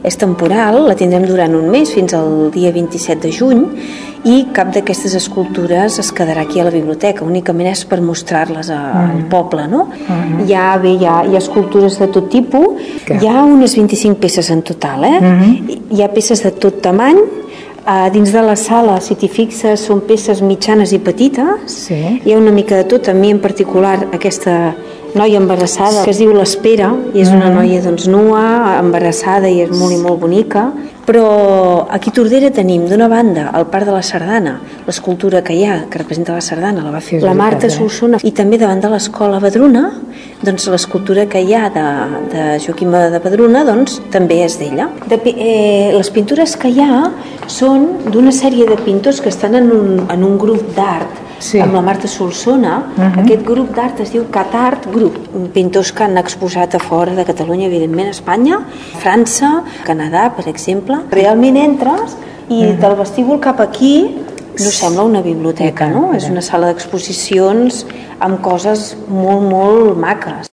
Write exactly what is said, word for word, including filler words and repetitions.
és temporal, la tindrem durant un mes, fins al dia vint-i-set de juny, i cap d'aquestes escultures es quedarà aquí a la biblioteca, únicament és per mostrar-les al Mm. poble, no? Mm. Hi ha, bé, hi ha, hi ha escultures de tot tipus, Clar. hi ha unes vint-i-cinc peces en total, eh? Mm. Hi ha peces de tot tamany. Uh, dins de la sala, si t'hi fixes, són peces mitjanes i petites. Sí. Hi ha una mica de tot. A mi en particular aquesta noia embarassada que es diu l'Espera, i és una Mm. noia doncs nua, embarassada, i és molt i molt bonica. Però aquí a Tordera tenim d'una banda al Parc de la Sardana l'escultura que hi ha, que representa la sardana, la va fer Sí, és la Marta veritat, eh? Solsona, i també davant de l'escola Badruna, doncs l'escultura que hi ha de, de Joaquim de Badruna doncs també és d'ella. De, eh, les pintures que hi ha són d'una sèrie de pintors que estan en un, en un grup d'art, Sí. amb la Marta Solsona. Uh-huh. Aquest grup d'art es diu Cat Art Group, pintors que han exposat a fora de Catalunya, evidentment a Espanya, França, Canadà, per exemple. Realment entres i uh-huh. del vestíbul cap aquí no sembla una biblioteca, no? És una sala d'exposicions amb coses molt, molt maques.